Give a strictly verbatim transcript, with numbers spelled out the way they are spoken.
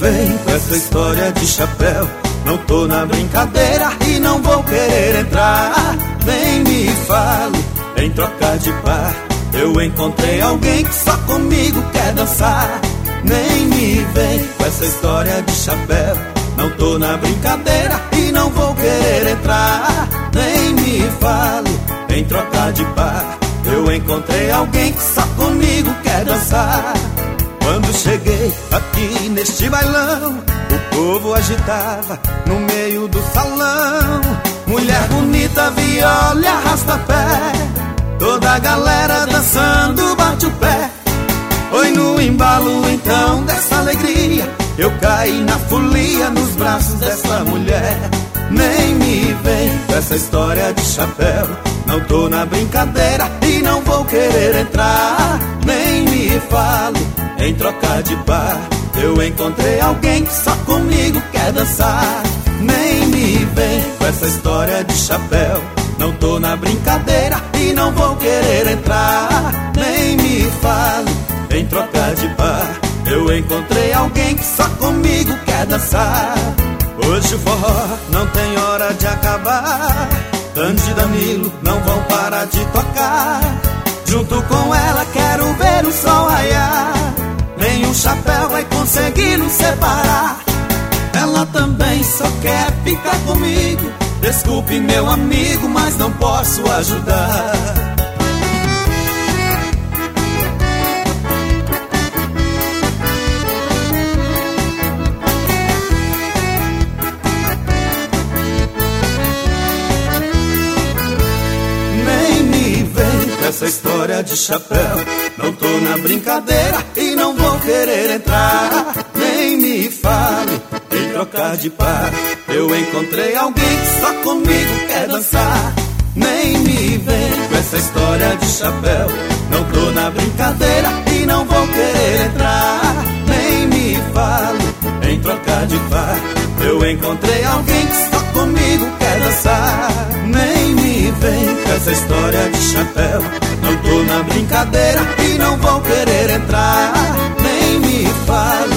vem com essa história de chapéu. Não tô na brincadeira e não vou querer entrar. Nem me fale em trocar de par. Eu encontrei alguém que só comigo quer dançar. Nem me vem com essa história de chapéu. Não tô na brincadeira e não vou querer entrar. Nem me fale em trocar de par. Eu encontrei alguém que só comigo quer dançar. Quando cheguei aqui neste bailão, o povo agitava no meio do salão. Mulher bonita, viola e arrasta-pé. Toda a galera dançando bate o pé. Foi no embalo então dessa alegria. Eu caí na folia nos braços dessa mulher. Nem me vem com essa história de chapéu. Não tô na brincadeira e não vou querer entrar. Nem me fale em trocar de par. Eu encontrei alguém que só comigo quer dançar. Nem me vem com essa história de chapéu. Não tô na brincadeira e não vou querer entrar. Nem me fale em trocar de par. Eu encontrei alguém que só comigo quer dançar. Hoje o forró não tem hora de acabar. Tandy e Danilo não vão parar de tocar. Junto com ela quero ver o sol raiar. Nenhum chapéu vai conseguir nos separar. Ela também só quer ficar comigo. Desculpe meu amigo, mas não posso ajudar. Nem me vem com essa história de chapéu. Não tô na brincadeira e não vou querer entrar. Nem me fale em trocar de par. Eu encontrei alguém que só comigo quer dançar. Nem me vem com essa história de chapéu. Não tô na brincadeira e não vou querer entrar. Nem me fale em trocar de par. Eu encontrei alguém que só comigo quer dançar. Nem me vem com essa história de chapéu. Não tô na brincadeira e não vou querer entrar. Nem me fale